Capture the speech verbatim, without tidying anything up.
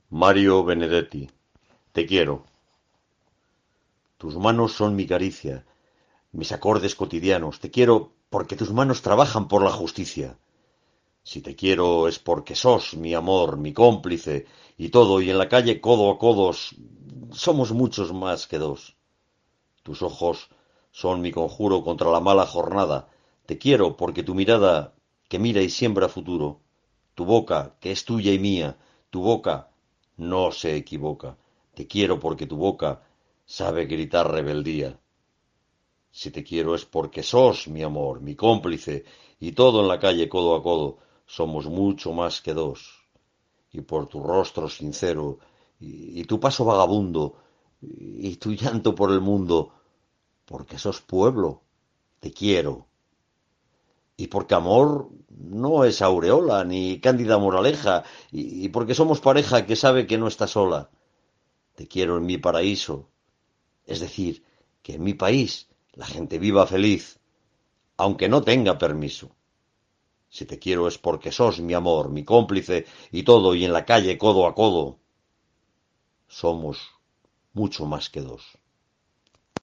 Mario Benedetti, te quiero. Tus manos son mi caricia, mis acordes cotidianos. Te quiero porque tus manos trabajan por la justicia. Si te quiero es porque sos mi amor, mi cómplice y todo, y en la calle codo a codos somos muchos más que dos. Tus ojos son mi conjuro contra la mala jornada. Te quiero porque tu mirada que mira y siembra futuro, tu boca que es tuya y mía, tu boca no se equivoca. Te quiero porque tu boca sabe gritar rebeldía. Si te quiero es porque sos mi amor, mi cómplice, y todo en la calle codo a codo somos mucho más que dos. Y por tu rostro sincero, y, y tu paso vagabundo, y tu llanto por el mundo, porque sos pueblo, te quiero. Y porque amor no es aureola ni cándida moraleja, y, y porque somos pareja que sabe que no está sola. Te quiero en mi paraíso, es decir, que en mi país la gente viva feliz, aunque no tenga permiso. Si te quiero es porque sos mi amor, mi cómplice y todo, y en la calle codo a codo somos mucho más que dos.